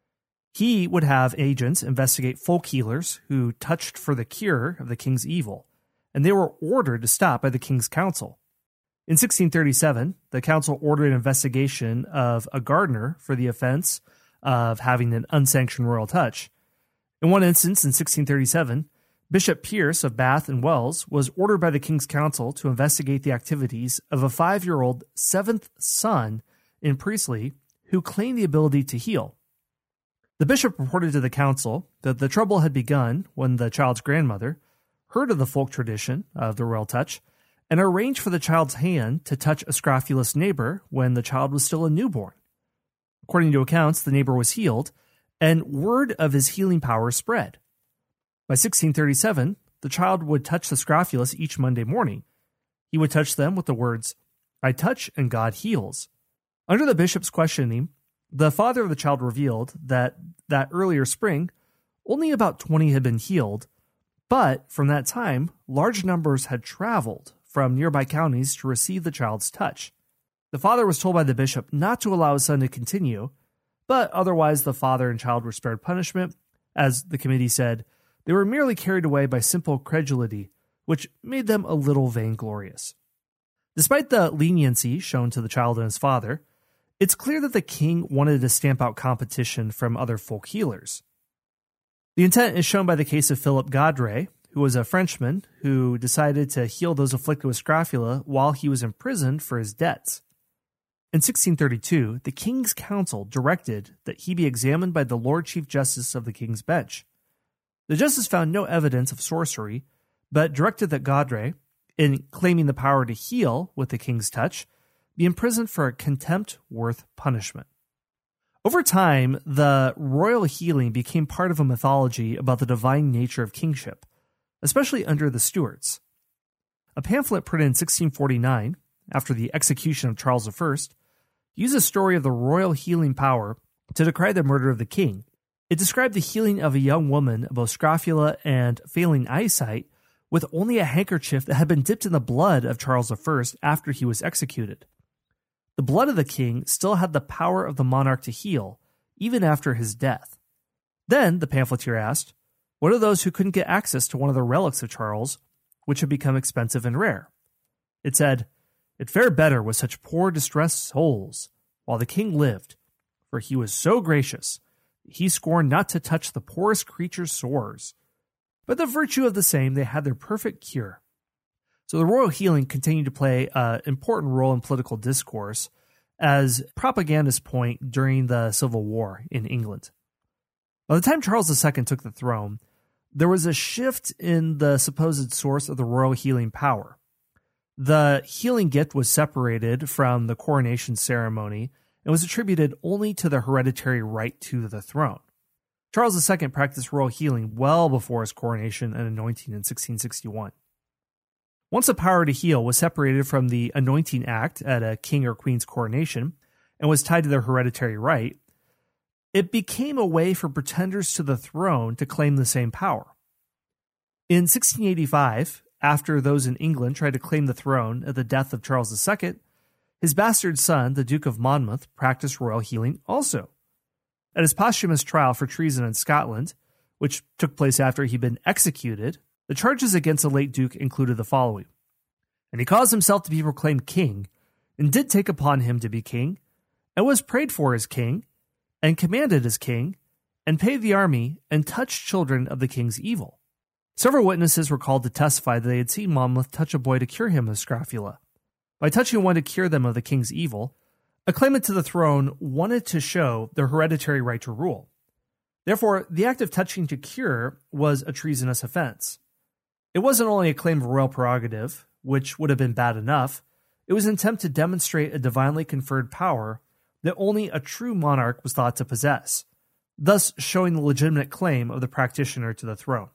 S1: He would have agents investigate folk healers who touched for the cure of the king's evil, and they were ordered to stop by the king's council. In sixteen thirty-seven, the council ordered an investigation of a gardener for the offense of having an unsanctioned royal touch. In one instance, in sixteen thirty-seven, Bishop Pierce of Bath and Wells was ordered by the King's Council to investigate the activities of a five-year-old seventh son in Priestley who claimed the ability to heal. The bishop reported to the council that the trouble had begun when the child's grandmother heard of the folk tradition of the royal touch and arranged for the child's hand to touch a scrofulous neighbor when the child was still a newborn. According to accounts, the neighbor was healed, and word of his healing power spread. By sixteen thirty-seven, the child would touch the scrofulous each Monday morning. He would touch them with the words, "I touch and God heals." Under the bishop's questioning, the father of the child revealed that that earlier spring, only about twenty had been healed, but from that time, large numbers had traveled from nearby counties to receive the child's touch. The father was told by the bishop not to allow his son to continue, but otherwise the father and child were spared punishment. As the committee said, they were merely carried away by simple credulity, which made them a little vainglorious. Despite the leniency shown to the child and his father, it's clear that the king wanted to stamp out competition from other folk healers. The intent is shown by the case of Philip Gaudray, who was a Frenchman who decided to heal those afflicted with scrofula while he was imprisoned for his debts. In sixteen thirty-two, the King's Council directed that he be examined by the Lord Chief Justice of the King's Bench. The justice found no evidence of sorcery, but directed that Gaudray, in claiming the power to heal with the king's touch, be imprisoned for a contempt worth punishment. Over time, the royal healing became part of a mythology about the divine nature of kingship, especially under the Stuarts. A pamphlet printed in sixteen forty-nine, after the execution of Charles the First, used a story of the royal healing power to decry the murder of the king. It described the healing of a young woman of both scrofula and failing eyesight with only a handkerchief that had been dipped in the blood of Charles the First after he was executed. The blood of the king still had the power of the monarch to heal, even after his death. Then, the pamphleteer asked, what of those who couldn't get access to one of the relics of Charles, which had become expensive and rare? It said, "It fared better with such poor distressed souls, while the king lived, for he was so gracious, he scorned not to touch the poorest creature's sores. But the virtue of the same, they had their perfect cure." So the royal healing continued to play an important role in political discourse as propagandist point during the Civil War in England. By the time Charles the Second took the throne, there was a shift in the supposed source of the royal healing power. The healing gift was separated from the coronation ceremony and was attributed only to the hereditary right to the throne. Charles the Second practiced royal healing well before his coronation and anointing in sixteen sixty-one. Once the power to heal was separated from the anointing act at a king or queen's coronation and was tied to their hereditary right, it became a way for pretenders to the throne to claim the same power. In sixteen eighty-five, after those in England tried to claim the throne at the death of Charles the Second, his bastard son, the Duke of Monmouth, practiced royal healing also. At his posthumous trial for treason in Scotland, which took place after he'd been executed, the charges against the late Duke included the following. And he caused himself to be proclaimed king, and did take upon him to be king, and was prayed for as king, and commanded as king, and paid the army, and touched children of the king's evil. Several witnesses were called to testify that they had seen Monmouth touch a boy to cure him of scrofula. By touching one to cure them of the king's evil, a claimant to the throne wanted to show their hereditary right to rule. Therefore, the act of touching to cure was a treasonous offense. It wasn't only a claim of royal prerogative, which would have been bad enough, it was an attempt to demonstrate a divinely conferred power that only a true monarch was thought to possess, thus showing the legitimate claim of the practitioner to the throne.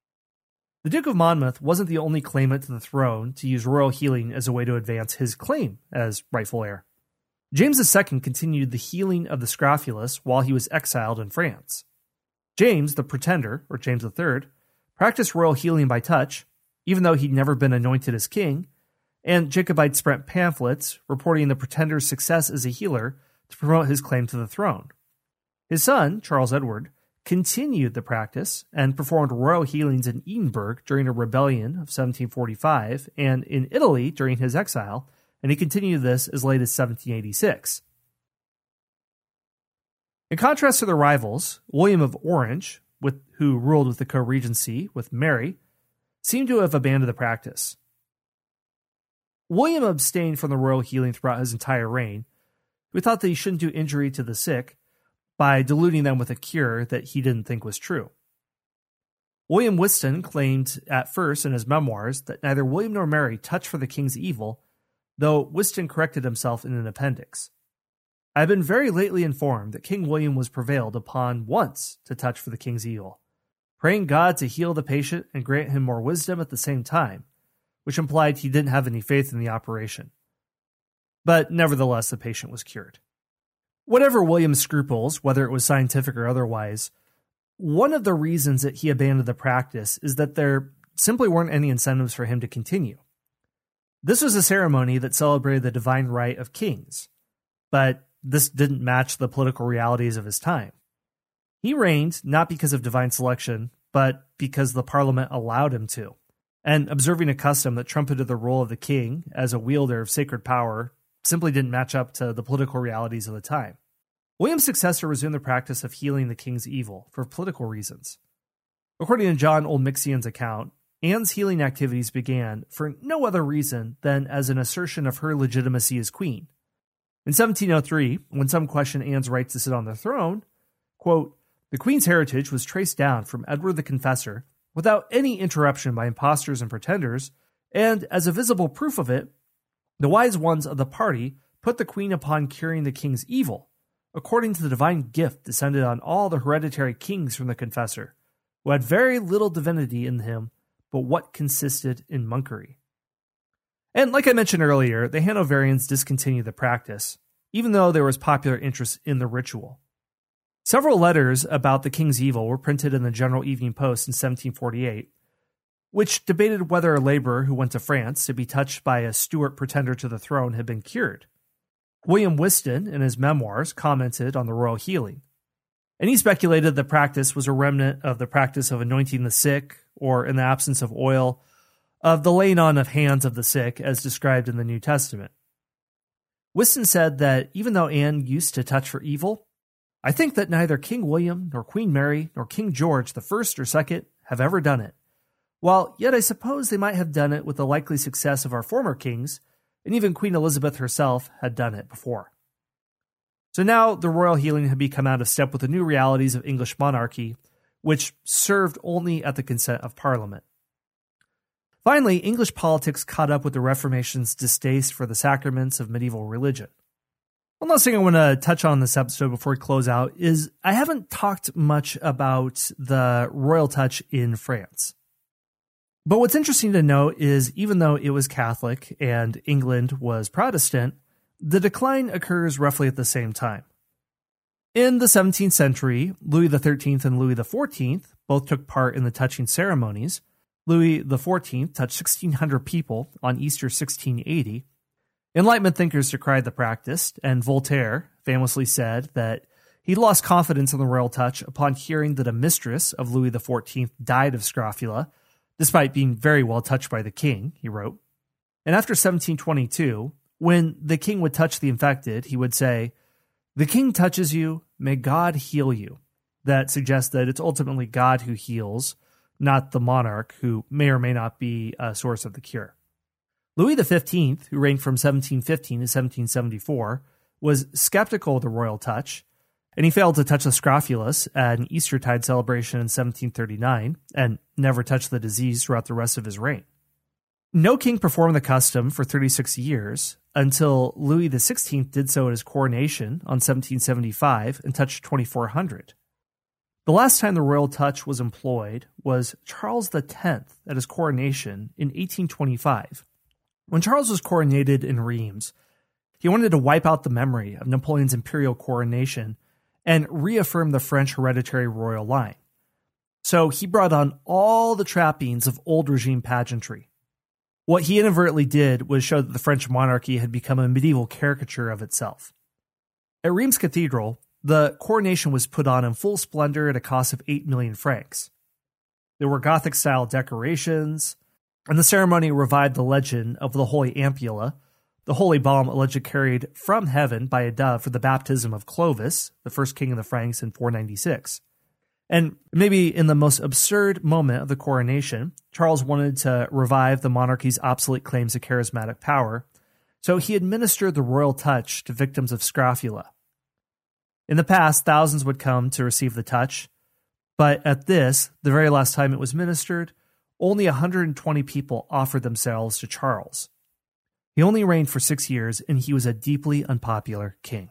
S1: The Duke of Monmouth wasn't the only claimant to the throne to use royal healing as a way to advance his claim as rightful heir. James the Second continued the healing of the scrofulous while he was exiled in France. James, the Pretender, or James the Third, practiced royal healing by touch, even though he'd never been anointed as king, and Jacobites spread pamphlets reporting the Pretender's success as a healer to promote his claim to the throne. His son, Charles Edward, continued the practice and performed royal healings in Edinburgh during a rebellion of seventeen forty-five and in Italy during his exile, and he continued this as late as seventeen eighty-six. In contrast to their rivals, William of Orange, with, who ruled with the co-regency with Mary, seem to have abandoned the practice. William abstained from the royal healing throughout his entire reign. He thought that he shouldn't do injury to the sick by deluding them with a cure that he didn't think was true. William Whiston claimed at first in his memoirs that neither William nor Mary touched for the king's evil, though Whiston corrected himself in an appendix. I have been very lately informed that King William was prevailed upon once to touch for the king's evil, praying God to heal the patient and grant him more wisdom at the same time, which implied he didn't have any faith in the operation. But nevertheless, the patient was cured. Whatever William's scruples, whether it was scientific or otherwise, one of the reasons that he abandoned the practice is that there simply weren't any incentives for him to continue. This was a ceremony that celebrated the divine right of kings, but this didn't match the political realities of his time. He reigned not because of divine selection, but because the parliament allowed him to, and observing a custom that trumpeted the role of the king as a wielder of sacred power simply didn't match up to the political realities of the time. William's successor resumed the practice of healing the king's evil for political reasons. According to John Oldmixion's account, Anne's healing activities began for no other reason than as an assertion of her legitimacy as queen. In seventeen oh three, when some questioned Anne's right to sit on the throne, quote, "The queen's heritage was traced down from Edward the Confessor without any interruption by impostors and pretenders, and as a visible proof of it, the wise ones of the party put the queen upon curing the king's evil, according to the divine gift descended on all the hereditary kings from the Confessor, who had very little divinity in him, but what consisted in monkery." And like I mentioned earlier, the Hanoverians discontinued the practice, even though there was popular interest in the ritual. Several letters about the king's evil were printed in the General Evening Post in seventeen forty-eight, which debated whether a laborer who went to France to be touched by a Stuart pretender to the throne had been cured. William Whiston, in his memoirs, commented on the royal healing, and he speculated the practice was a remnant of the practice of anointing the sick, or in the absence of oil, of the laying on of hands of the sick as described in the New Testament. Whiston said that even though Anne used to touch for evil, "I think that neither King William, nor Queen Mary, nor King George the First or Second have ever done it, while yet I suppose they might have done it with the likely success of our former kings, and even Queen Elizabeth herself had done it before." So now the royal healing had become out of step with the new realities of English monarchy, which served only at the consent of Parliament. Finally, English politics caught up with the Reformation's distaste for the sacraments of medieval religion. One last thing I want to touch on in this episode before we close out is I haven't talked much about the royal touch in France. But what's interesting to note is even though it was Catholic and England was Protestant, the decline occurs roughly at the same time. In the seventeenth century, Louis the thirteenth and Louis the fourteenth both took part in the touching ceremonies. Louis the fourteenth touched sixteen hundred people on Easter sixteen eighty. Enlightenment thinkers decried the practice, and Voltaire famously said that he lost confidence in the royal touch upon hearing that a mistress of Louis the fourteenth died of scrofula, despite being very well touched by the king, he wrote. And after seventeen twenty-two, when the king would touch the infected, he would say, "The king touches you, may God heal you." That suggests that it's ultimately God who heals, not the monarch, who may or may not be a source of the cure. Louis the fifteenth, who reigned from seventeen fifteen to seventeen seventy-four, was skeptical of the royal touch, and he failed to touch the scrofulus at an Eastertide celebration in seventeen thirty-nine, and never touched the disease throughout the rest of his reign. No king performed the custom for thirty-six years, until Louis the sixteenth did so at his coronation on seventeen seventy-five and touched twenty-four hundred. The last time the royal touch was employed was Charles the tenth at his coronation in eighteen twenty-five. When Charles was coronated in Reims, he wanted to wipe out the memory of Napoleon's imperial coronation and reaffirm the French hereditary royal line. So he brought on all the trappings of old regime pageantry. What he inadvertently did was show that the French monarchy had become a medieval caricature of itself. At Reims Cathedral, the coronation was put on in full splendor at a cost of eight million francs. There were Gothic-style decorations, and the ceremony revived the legend of the Holy Ampulla, the holy balm allegedly carried from heaven by a dove for the baptism of Clovis, the first king of the Franks in four ninety-six. And maybe in the most absurd moment of the coronation, Charles wanted to revive the monarchy's obsolete claims to charismatic power, so he administered the royal touch to victims of scrofula. In the past, thousands would come to receive the touch, but at this, the very last time it was administered, only one hundred twenty people offered themselves to Charles. He only reigned for six years, and he was a deeply unpopular king.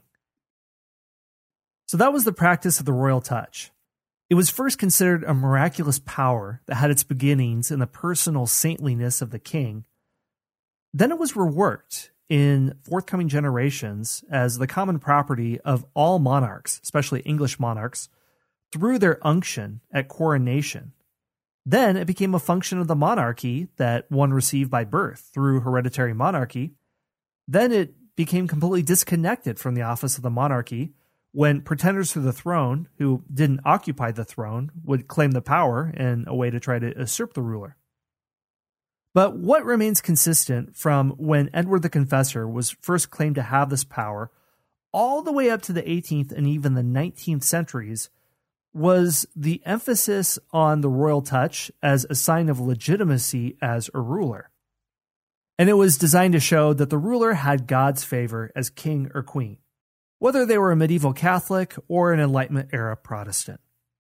S1: So that was the practice of the royal touch. It was first considered a miraculous power that had its beginnings in the personal saintliness of the king. Then it was reworked in forthcoming generations as the common property of all monarchs, especially English monarchs, through their unction at coronation. Then it became a function of the monarchy that one received by birth through hereditary monarchy. Then it became completely disconnected from the office of the monarchy when pretenders to the throne who didn't occupy the throne would claim the power in a way to try to usurp the ruler. But what remains consistent from when Edward the Confessor was first claimed to have this power all the way up to the eighteenth and even the nineteenth centuries was the emphasis on the royal touch as a sign of legitimacy as a ruler. And it was designed to show that the ruler had God's favor as king or queen, whether they were a medieval Catholic or an Enlightenment era Protestant.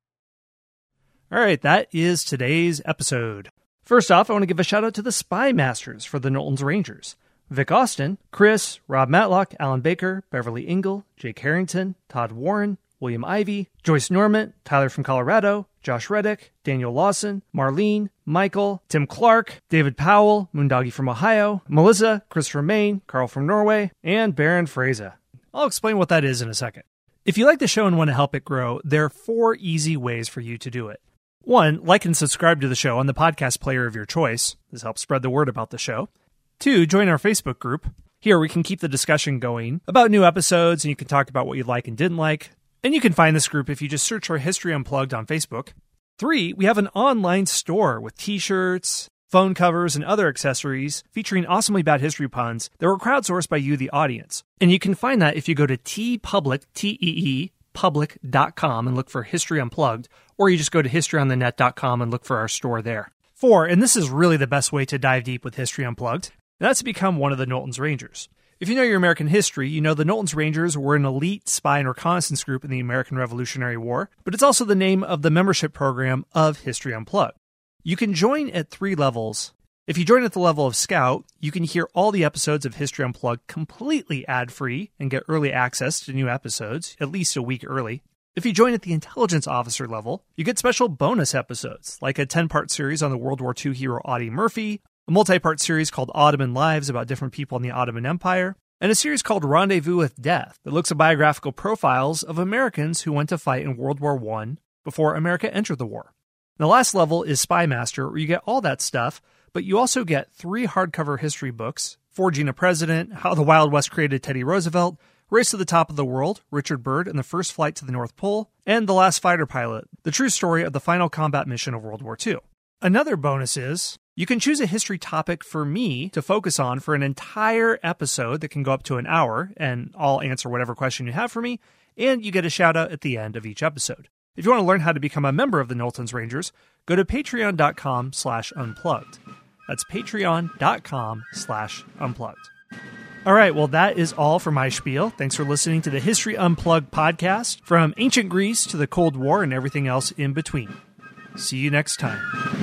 S1: All right, that is today's episode. First off, I want to give a shout out to the Spy Masters for the Knowlton's Rangers. Vic Austin, Chris, Rob Matlock, Alan Baker, Beverly Ingle, Jake Harrington, Todd Warren, William Ivey, Joyce Normant, Tyler from Colorado, Josh Reddick, Daniel Lawson, Marlene, Michael, Tim Clark, David Powell, Moondoggy from Ohio, Melissa, Christopher Main, Carl from Norway, and Baron Fraser. I'll explain what that is in a second. If you like the show and want to help it grow, there are four easy ways for you to do it. One, like and subscribe to the show on the podcast player of your choice. This helps spread the word about the show. Two, join our Facebook group. Here we can keep the discussion going about new episodes, and you can talk about what you like and didn't like. And you can find this group if you just search for History Unplugged on Facebook. Three, we have an online store with t-shirts, phone covers, and other accessories featuring awesomely bad history puns that were crowdsourced by you, the audience. And you can find that if you go to tpublic, T E E, public dot com and look for History Unplugged, or you just go to history on the net dot com and look for our store there. Four, and this is really the best way to dive deep with History Unplugged, and that's to become one of the Knowlton's Rangers. If you know your American history, you know the Knowlton's Rangers were an elite spy and reconnaissance group in the American Revolutionary War, but it's also the name of the membership program of History Unplugged. You can join at three levels. If you join at the level of Scout, you can hear all the episodes of History Unplugged completely ad-free and get early access to new episodes, at least a week early. If you join at the Intelligence Officer level, you get special bonus episodes, like a ten-part series on the World War Two hero Audie Murphy, a multi-part series called Ottoman Lives about different people in the Ottoman Empire, and a series called Rendezvous with Death that looks at biographical profiles of Americans who went to fight in World War One before America entered the war. The last level is Spy Master, where you get all that stuff, but you also get three hardcover history books, Forging a President, How the Wild West Created Teddy Roosevelt, Race to the Top of the World, Richard Byrd and the First Flight to the North Pole, and The Last Fighter Pilot, the true story of the final combat mission of World War Two. Another bonus is, you can choose a history topic for me to focus on for an entire episode that can go up to an hour, and I'll answer whatever question you have for me, and you get a shout out at the end of each episode. If you want to learn how to become a member of the Knowlton's Rangers, go to patreon.com slash unplugged. That's patreon.com slash unplugged. All right, well, that is all for my spiel. Thanks for listening to the History Unplugged podcast, from ancient Greece to the Cold War and everything else in between. See you next time.